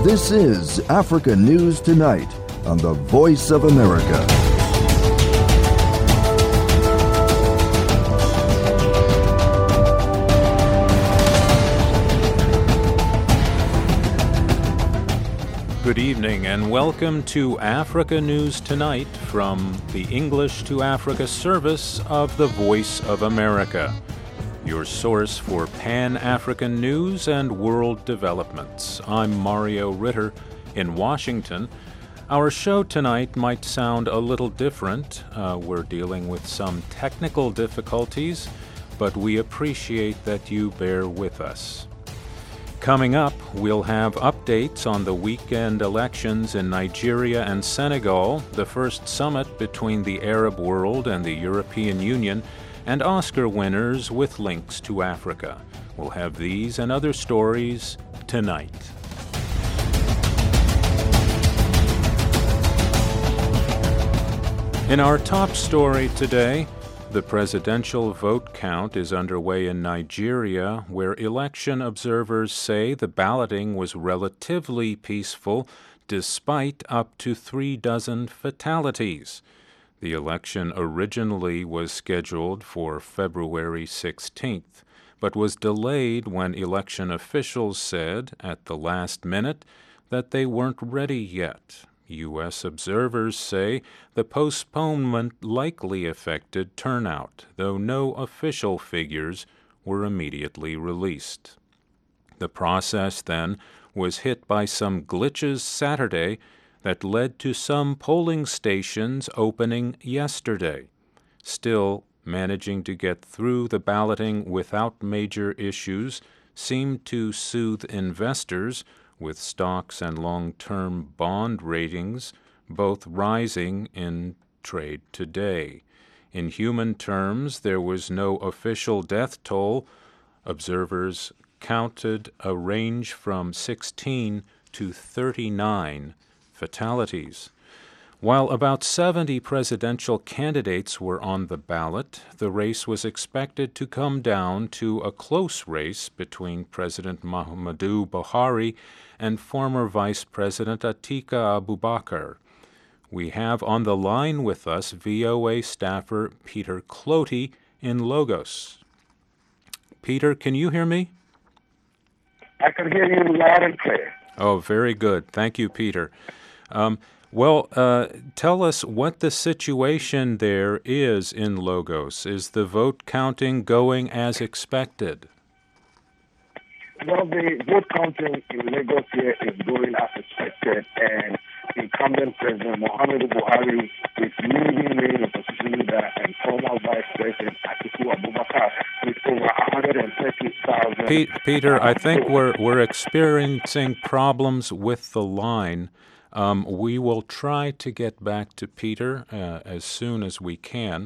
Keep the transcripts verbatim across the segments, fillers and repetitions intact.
This is Africa News Tonight on the Voice of America. Good evening and welcome to Africa News Tonight from the English to Africa service of the Voice of America, your source for Pan-African news and world developments. I'm Mario Ritter in Washington. Our show tonight might sound a little different. Uh, we're dealing with some technical difficulties, but we appreciate that you bear with us. Coming up, we'll have updates on the weekend elections in Nigeria and Senegal, the first summit between the Arab world and the European Union, and Oscar winners with links to Africa. We'll have these and other stories tonight. In our top story today, the presidential vote count is underway in Nigeria, where election observers say the balloting was relatively peaceful despite up to three dozen fatalities. The election originally was scheduled for February sixteenth, but was delayed when election officials said at the last minute that they weren't ready yet. U S observers say the postponement likely affected turnout, though no official figures were immediately released. The process then was hit by some glitches Saturday that led to some polling stations opening yesterday. Still, managing to get through the balloting without major issues seemed to soothe investors, with stocks and long-term bond ratings both rising in trade today. In human terms, there was no official death toll. Observers counted a range from sixteen to thirty-nine fatalities. While about seventy presidential candidates were on the ballot, the race was expected to come down to a close race between President Muhammadu Buhari and former Vice President Atiku Abubakar. We have on the line with us V O A staffer Peter Clotey in Lagos. Peter, can you hear me? I can hear you loud and clear. Oh, very good. Thank you, Peter. Um, well, uh, tell us what the situation there is in Lagos. Is the vote counting going as expected? Well, the vote counting in Lagos here is going as expected, and incumbent President Muhammadu Buhari is leading the opposition leader and former Vice President Atiku Abubakar with over one hundred thirty thousand. Pete, Peter, I think we're we're experiencing problems with the line. Um, we will try to get back to Peter uh, as soon as we can.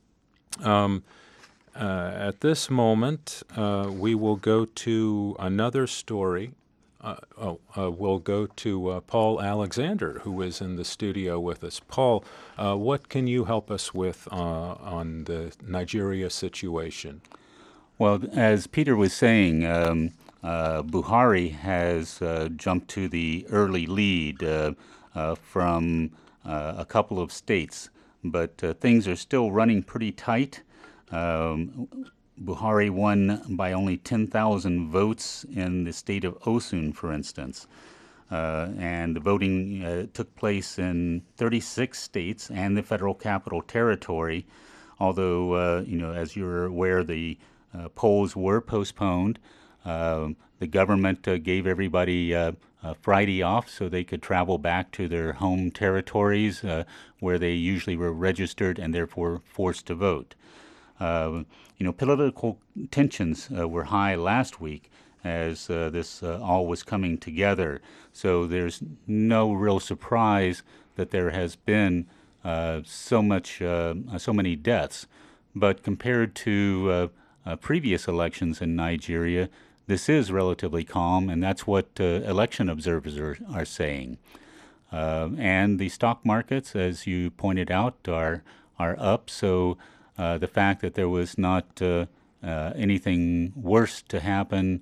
Um, uh, at this moment, uh, we will go to another story. Uh, oh, uh, we'll go to uh, Paul Alexander, who is in the studio with us. Paul, uh, what can you help us with uh, on the Nigeria situation? Well, as Peter was saying, um, Uh, Buhari has uh, jumped to the early lead uh, uh, from uh, a couple of states, but uh, things are still running pretty tight. Um, Buhari won by only ten thousand votes in the state of Osun, for instance, uh, and the voting uh, took place in thirty-six states and the Federal Capital Territory, although, uh, you know, as you're aware, the uh, polls were postponed. Uh, the government uh, gave everybody uh, uh, Friday off so they could travel back to their home territories uh, where they usually were registered and therefore forced to vote. Uh, you know, political tensions uh, were high last week as uh, this uh, all was coming together. So there's no real surprise that there has been uh, so much, uh, so many deaths. But compared to uh, uh, previous elections in Nigeria, this is relatively calm, and that's what uh, election observers are, are saying. Uh, and the stock markets, as you pointed out, are are up. So uh, the fact that there was not uh, uh, anything worse to happen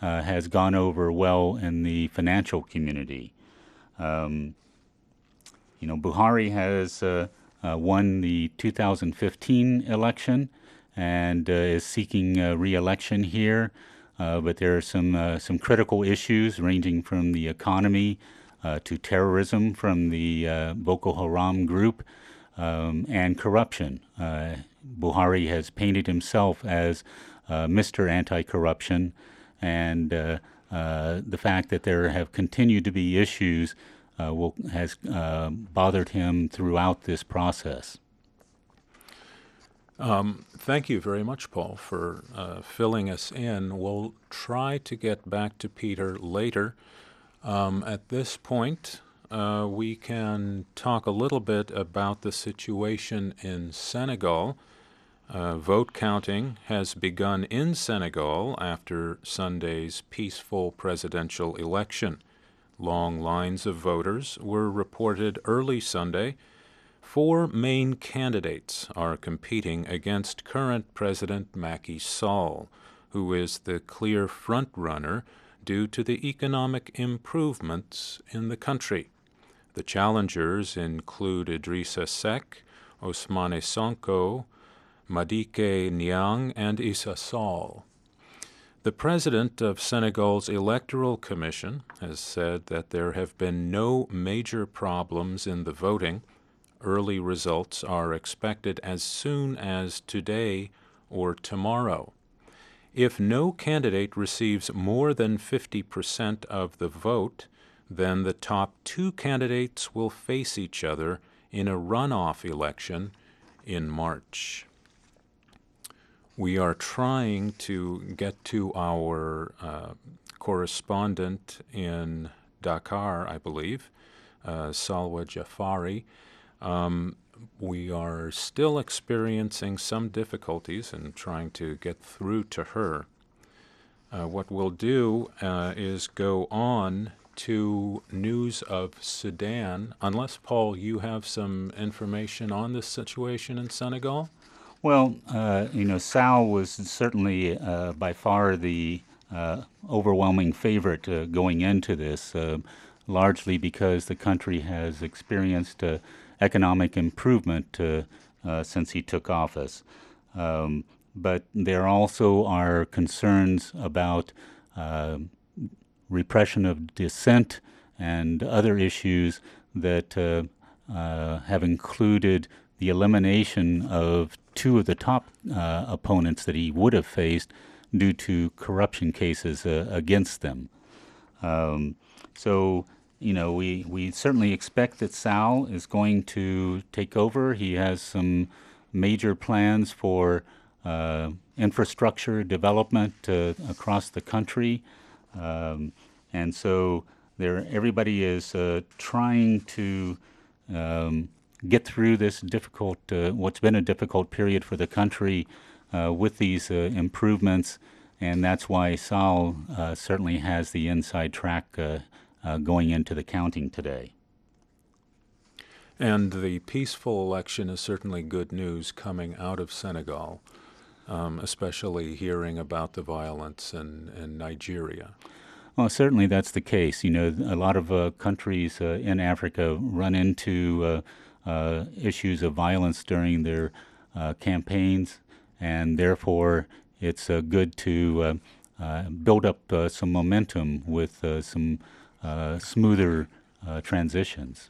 uh, has gone over well in the financial community. Um, you know, Buhari has uh, uh, won the two thousand fifteen election and uh, is seeking uh, re-election here. Uh, but there are some uh, some critical issues ranging from the economy uh, to terrorism from the uh, Boko Haram group um, and corruption. Uh, Buhari has painted himself as uh, Mister Anti-Corruption, and uh, uh, the fact that there have continued to be issues uh, will, has uh, bothered him throughout this process. Um, thank you very much, Paul, for uh, filling us in. We'll try to get back to Peter later. Um, at this point, uh, we can talk a little bit about the situation in Senegal. Uh, vote counting has begun in Senegal after Sunday's peaceful presidential election. Long lines of voters were reported early Sunday. Four main candidates are competing against current President Macky Sall, who is the clear front-runner due to the economic improvements in the country. The challengers include Idrissa Seck, Ousmane Sonko, Madické Niang, and Issa Sall. The president of Senegal's Electoral Commission has said that there have been no major problems in the voting. Early results are expected as soon as today or tomorrow. If no candidate receives more than fifty percent of the vote, then the top two candidates will face each other in a runoff election in March. We are trying to get to our uh, correspondent in Dakar, I believe, uh, Salwa Jafari. Um, we are still experiencing some difficulties in trying to get through to her. Uh, what we'll do uh, is go on to news of Sudan, unless, Paul, you have some information on this situation in Senegal? Well, uh, you know, Sall was certainly uh, by far the uh, overwhelming favorite uh, going into this, uh, largely because the country has experienced uh, economic improvement uh, uh, since he took office. Um, but there also are concerns about uh, repression of dissent and other issues that uh, uh, have included the elimination of two of the top uh, opponents that he would have faced due to corruption cases uh, against them. Um, so, you know, we, we certainly expect that Sall is going to take over. He has some major plans for uh, infrastructure development uh, across the country. Um, and so there, everybody is uh, trying to um, get through this difficult, uh, what's been a difficult period for the country uh, with these uh, improvements. And that's why Sall uh, certainly has the inside track uh, uh, going into the counting today. And the peaceful election is certainly good news coming out of Senegal, um, especially hearing about the violence in, in Nigeria. Well, certainly that's the case. You know, a lot of uh, countries uh, in Africa run into uh, uh, issues of violence during their uh, campaigns, and therefore it's uh, good to uh, uh, build up uh, some momentum with uh, some uh, smoother uh, transitions.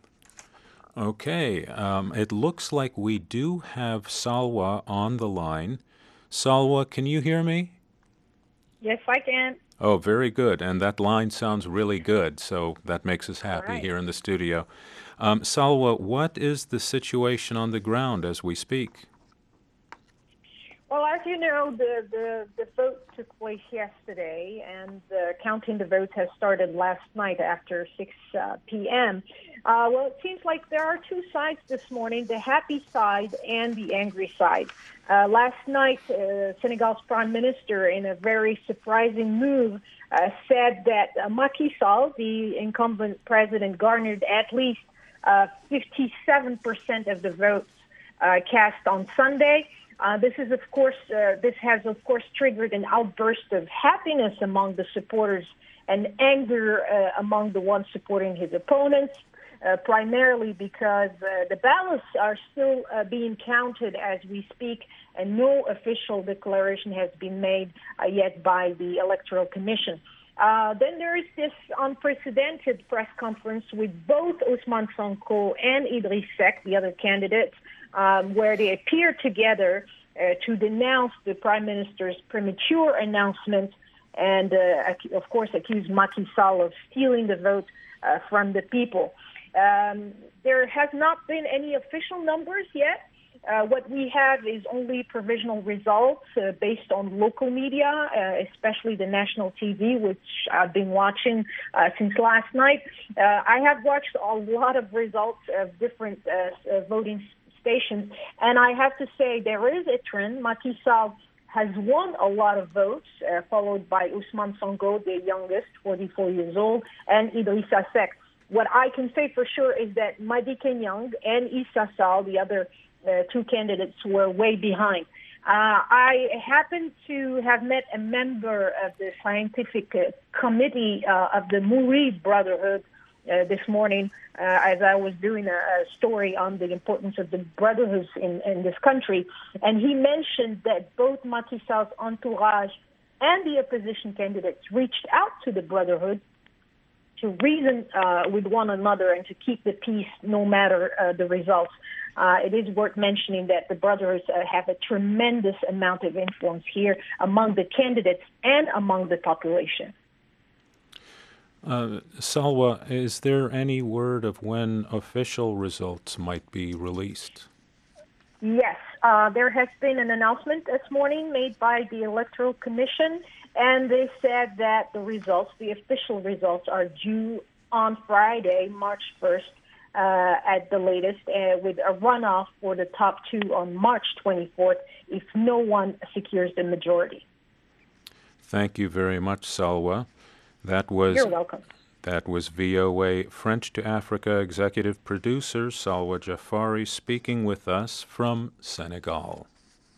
Okay, um, it looks like we do have Salwa on the line. Salwa, can you hear me? Yes, I can. Oh, very good. And that line sounds really good, so that makes us happy right. here in the studio. Um, Salwa, what is the situation on the ground as we speak? Well, as you know, the, the, the vote took place yesterday, and uh, counting the votes has started last night after six p.m. Uh, well, it seems like there are two sides this morning, the happy side and the angry side. Uh, last night, uh, Senegal's prime minister, in a very surprising move, uh, said that uh, Macky Sall, the incumbent president, garnered at least uh, fifty-seven percent of the votes uh, cast on Sunday. Uh, this is, of course, uh, this has, of course, triggered an outburst of happiness among the supporters and anger uh, among the ones supporting his opponents, uh, primarily because uh, the ballots are still uh, being counted as we speak, and no official declaration has been made uh, yet by the Electoral Commission. Uh, then there is this unprecedented press conference with both Ousmane Sonko and Idriss Seck, the other candidates, um, where they appear together uh, to denounce the Prime Minister's premature announcement and, uh, of course, accuse Macky Sall of stealing the vote uh, from the people. Um, there has not been any official numbers yet. Uh, what we have is only provisional results uh, based on local media, uh, especially the national T V, which I've been watching uh, since last night. Uh, I have watched a lot of results of different uh, uh, voting stations, and I have to say there is a trend. Macky Sall has won a lot of votes, uh, followed by Ousmane Sonko, the youngest, forty-four years old, and Idrissa Seck. What I can say for sure is that Madické Niang and Issa Sall, the other Uh, two candidates, were way behind. Uh, I happen to have met a member of the scientific uh, committee uh, of the Mourid Brotherhood uh, this morning uh, as I was doing a, a story on the importance of the brotherhoods in, in this country. And he mentioned that both Macky Sall's entourage and the opposition candidates reached out to the Brotherhood to reason uh, with one another and to keep the peace no matter uh, the results. Uh, it is worth mentioning that the Brotherhoods uh, have a tremendous amount of influence here among the candidates and among the population. Uh, Salwa, is there any word of when official results might be released? Yes, uh, there has been an announcement this morning made by the Electoral Commission, and they said that the results, the official results, are due on Friday, March first, uh, at the latest, uh, with a runoff for the top two on March twenty-fourth if no one secures the majority. Thank you very much, Salwa. That was You're welcome. That was V O A French to Africa executive producer Salwa Jafari speaking with us from Senegal.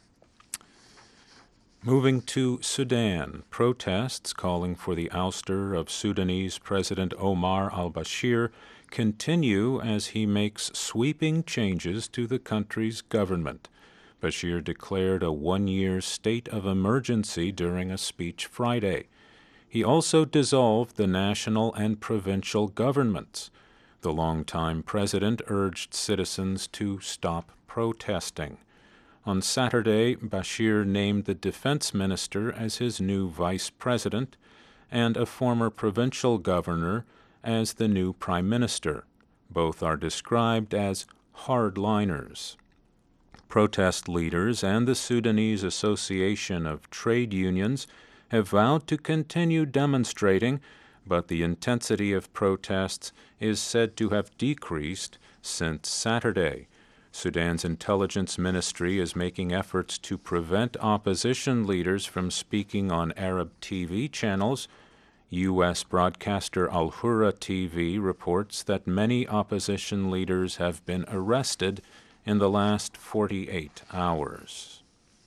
Moving to Sudan, protests calling for the ouster of Sudanese President Omar al-Bashir continue as he makes sweeping changes to the country's government. Bashir declared a one-year state of emergency during a speech Friday. He also dissolved the national and provincial governments. The longtime president urged citizens to stop protesting. On Saturday, Bashir named the defense minister as his new vice president and a former provincial governor as the new prime minister. Both are described as hardliners. Protest leaders and the Sudanese Association of Trade Unions have vowed to continue demonstrating, but the intensity of protests is said to have decreased since Saturday. Sudan's intelligence ministry is making efforts to prevent opposition leaders from speaking on Arab T V channels. U S broadcaster Al Hurra T V reports that many opposition leaders have been arrested in the last forty-eight hours.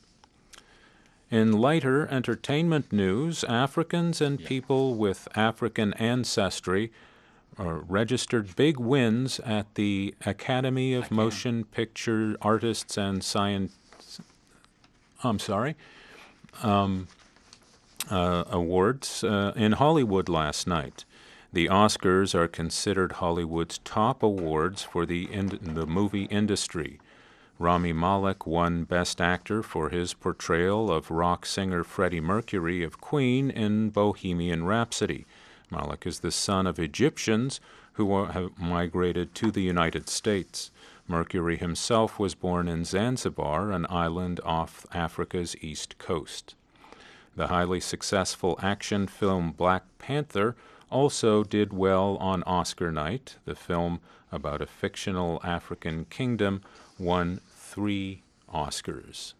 In lighter entertainment news, Africans and people with African ancestry uh, registered big wins at the Academy of Motion Picture Artists and Science. I'm sorry. Um, uh, awards uh, in Hollywood last night. The Oscars are considered Hollywood's top awards for the in- the movie industry. Rami Malek won Best Actor for his portrayal of rock singer Freddie Mercury of Queen in Bohemian Rhapsody. Malek is the son of Egyptians who are, have migrated to the United States. Mercury himself was born in Zanzibar, an island off Africa's east coast. The highly successful action film Black Panther also did well on Oscar night. The film about a fictional African kingdom won three Oscars.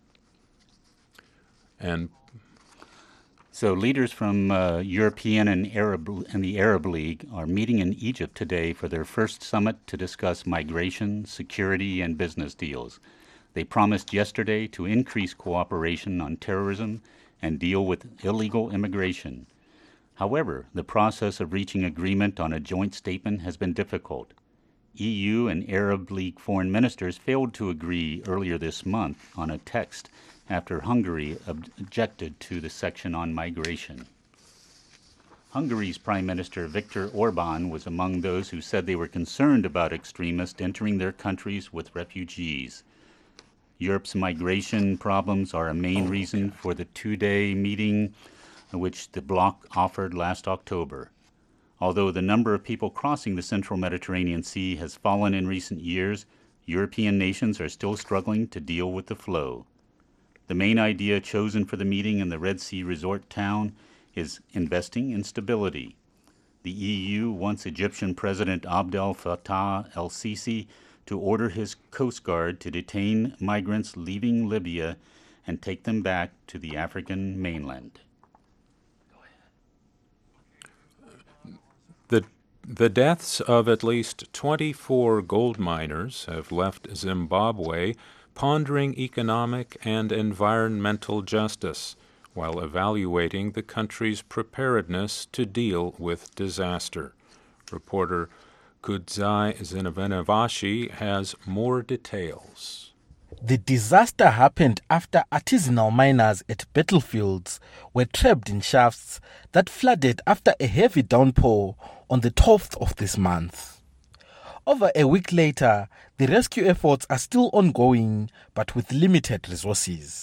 And so leaders from uh, European and Arab and the Arab League are meeting in Egypt today for their first summit to discuss migration, security, and business deals. They promised yesterday to increase cooperation on terrorism and deal with illegal immigration. However, the process of reaching agreement on a joint statement has been difficult. E U and Arab League foreign ministers failed to agree earlier this month on a text after Hungary objected to the section on migration. Hungary's Prime Minister Viktor Orban was among those who said they were concerned about extremists entering their countries with refugees. Europe's migration problems are a main reason for the two-day meeting which the bloc offered last October. Although the number of people crossing the central Mediterranean Sea has fallen in recent years, European nations are still struggling to deal with the flow. The main idea chosen for the meeting in the Red Sea resort town is investing in stability. The E U wants Egyptian President Abdel Fattah el-Sisi to order his Coast Guard to detain migrants leaving Libya and take them back to the African mainland. The, the deaths of at least twenty-four gold miners have left Zimbabwe pondering economic and environmental justice while evaluating the country's preparedness to deal with disaster. Reporter Kudzai Zinvenavashi has more details. The disaster happened after artisanal miners at Battlefields were trapped in shafts that flooded after a heavy downpour on the twelfth of this month. Over a week later, the rescue efforts are still ongoing, but with limited resources.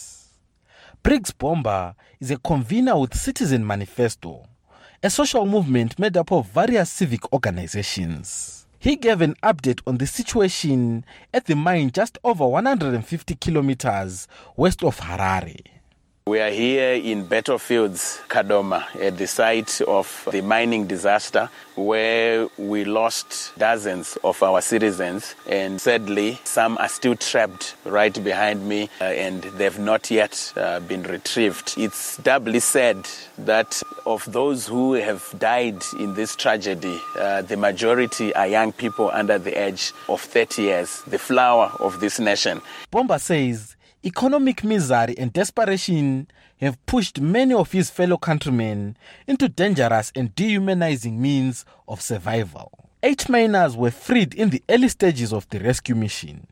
Briggs Bomba is a convener with Citizen Manifesto, a social movement made up of various civic organizations. He gave an update on the situation at the mine just over one hundred fifty kilometers west of Harare. We are here in Battlefields, Kadoma, at the site of the mining disaster where we lost dozens of our citizens, and sadly some are still trapped right behind me uh, and they've not yet uh, been retrieved. It's doubly sad that of those who have died in this tragedy, uh, the majority are young people under the age of thirty years, the flower of this nation. Bomba says economic misery and desperation have pushed many of his fellow countrymen into dangerous and dehumanizing means of survival. Eight miners were freed in the early stages of the rescue mission.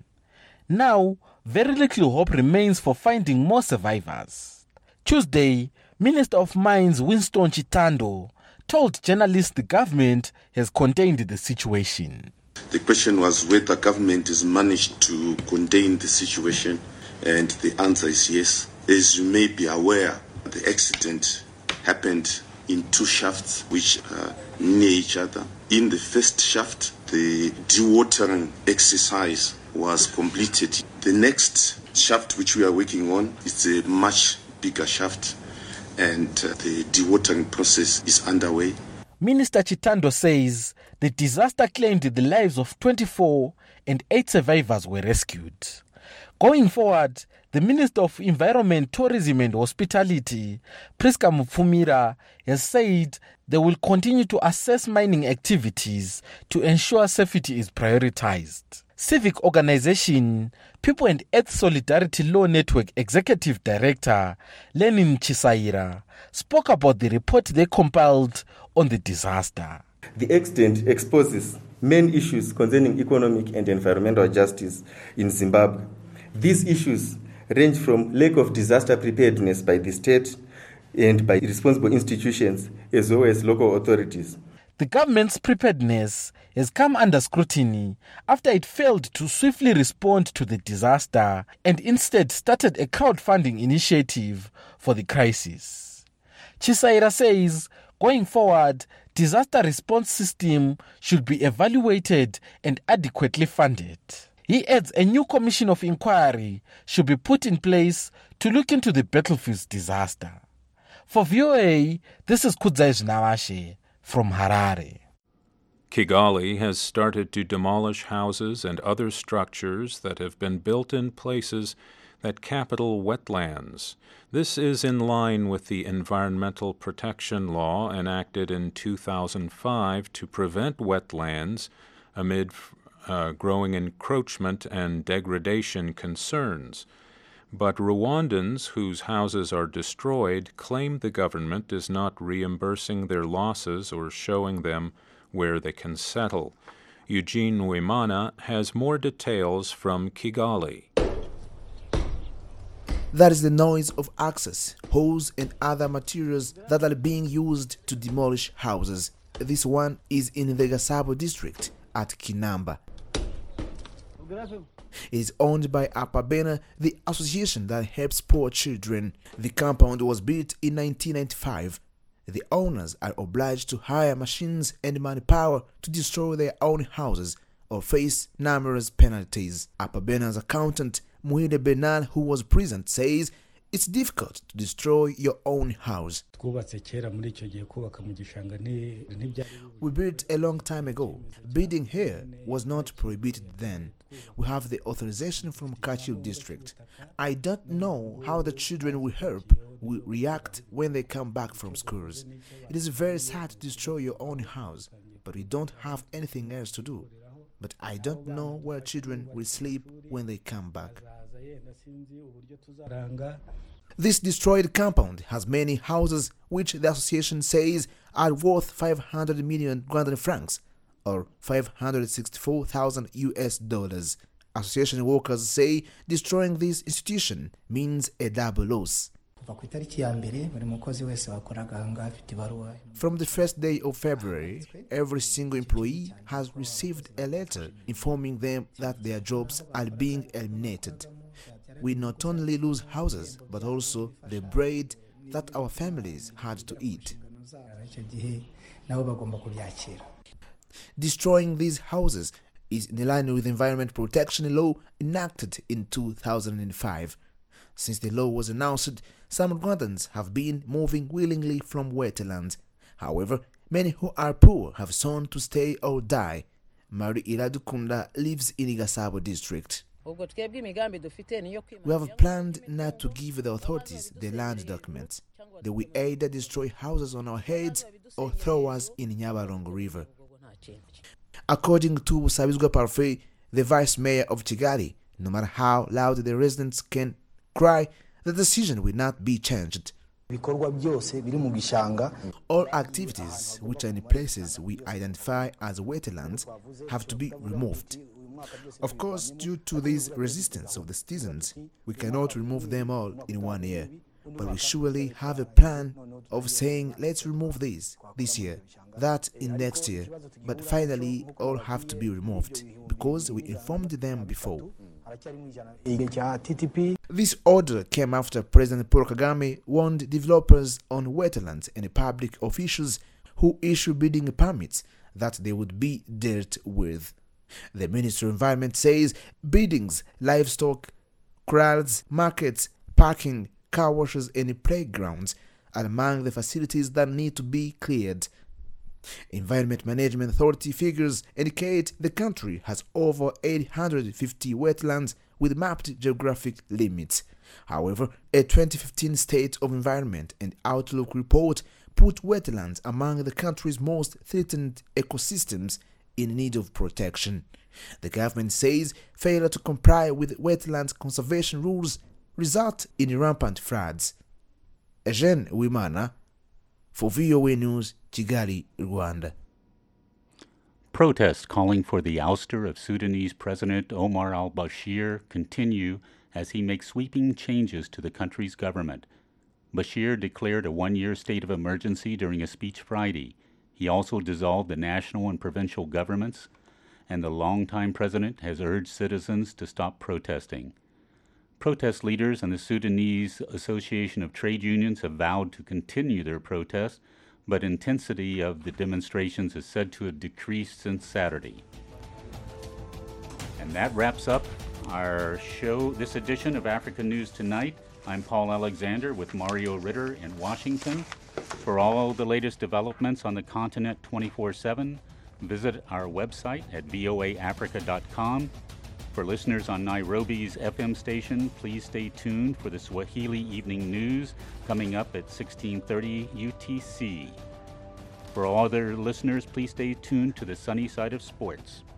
Now, very little hope remains for finding more survivors. Tuesday, Minister of Mines Winston Chitando told journalists the government has contained the situation. The question was whether government has managed to contain the situation. And the answer is yes. As you may be aware, the accident happened in two shafts which are near each other. In the first shaft, the dewatering exercise was completed. The next shaft which we are working on is a much bigger shaft, and the dewatering process is underway. Minister Chitando says the disaster claimed the lives of twenty-four and eight survivors were rescued. Going forward, the Minister of Environment, Tourism and Hospitality, Priska Mupfumira, has said they will continue to assess mining activities to ensure safety is prioritized. Civic organization People and Earth Solidarity Law Network Executive Director Lenin Chisaira spoke about the report they compiled on the disaster. The accident exposes main issues concerning economic and environmental justice in Zimbabwe. These issues range from lack of disaster preparedness by the state and by responsible institutions as well as local authorities. The government's preparedness has come under scrutiny after it failed to swiftly respond to the disaster and instead started a crowdfunding initiative for the crisis. Chisaira says, going forward, disaster response system should be evaluated and adequately funded. He adds a new commission of inquiry should be put in place to look into the Battlefields disaster. For V O A, this is Kudzai Zinvenavashi from Harare. Kigali has started to demolish houses and other structures that have been built in places that capital wetlands. This is in line with the environmental protection law enacted in two thousand five to prevent wetlands amid uh, growing encroachment and degradation concerns. But Rwandans whose houses are destroyed claim the government is not reimbursing their losses or showing them where they can settle. Eugene Uwimana has more details from Kigali. That is the noise of axes, hoes and other materials that are being used to demolish houses. This one is in the Gasabo district at Kinamba. It is owned by Apabena, the association that helps poor children. The compound was built in nineteen ninety-five. The owners are obliged to hire machines and manpower to destroy their own houses or face numerous penalties. Apabena's accountant, Muhide Benal, who was present, says it's difficult to destroy your own house. We built a long time ago. Building here was not prohibited then. We have the authorization from Kachil district. I don't know how the children will help, will react when they come back from schools. It is very sad to destroy your own house, but we don't have anything else to do. But I don't know where children will sleep when they come back. This destroyed compound has many houses which the association says are worth five hundred million Rwandan francs or five hundred sixty-four thousand U S dollars. Association workers say destroying this institution means a double loss. From the first day of February, every single employee has received a letter informing them that their jobs are being eliminated. We not only lose houses, but also the bread that our families had to eat. Destroying these houses is in line with the environment protection law enacted in two thousand five. Since the law was announced, some Rwandans have been moving willingly from wetlands. However, many who are poor have sworn to stay or die. Mari Iradukunda lives in Gasabo district. We have planned not to give the authorities the land documents. They will either destroy houses on our heads or throw us in Nyabarongo River. According to Sabizwa Parfait, the vice mayor of Kigali, no matter how loud the residents can cry, the decision will not be changed. All activities which are in places we identify as wetlands have to be removed. Of course, due to this resistance of the citizens, we cannot remove them all in one year. But we surely have a plan of saying, let's remove these this year, that in next year. But finally, all have to be removed because we informed them before. This order came after President Paul Kagame warned developers on wetlands and public officials who issue building permits that they would be dealt with. The Ministry of Environment says buildings, livestock, corrals, markets, parking, car washes and playgrounds are among the facilities that need to be cleared. Environment Management Authority figures indicate the country has over eight hundred fifty wetlands with mapped geographic limits. However, a twenty fifteen State of Environment and Outlook report put wetlands among the country's most threatened ecosystems in need of protection. The government says failure to comply with wetlands conservation rules result in rampant floods. Eugene Uwimana for V O A News, Kigali, Rwanda. Protests calling for the ouster of Sudanese President Omar al-Bashir continue as he makes sweeping changes to the country's government. Bashir declared a one-year state of emergency during a speech Friday. He also dissolved the national and provincial governments, and the longtime president has urged citizens to stop protesting. Protest leaders and the Sudanese Association of Trade Unions have vowed to continue their protests, but intensity of the demonstrations is said to have decreased since Saturday. And that wraps up our show, this edition of Africa News Tonight. I'm Paul Alexander with Mario Ritter in Washington. For all the latest developments on the continent twenty-four seven, visit our website at V O A Africa dot com. For listeners on Nairobi's F M station, please stay tuned for the Swahili Evening News coming up at sixteen thirty U T C. For all other listeners, please stay tuned to the sunny side of sports.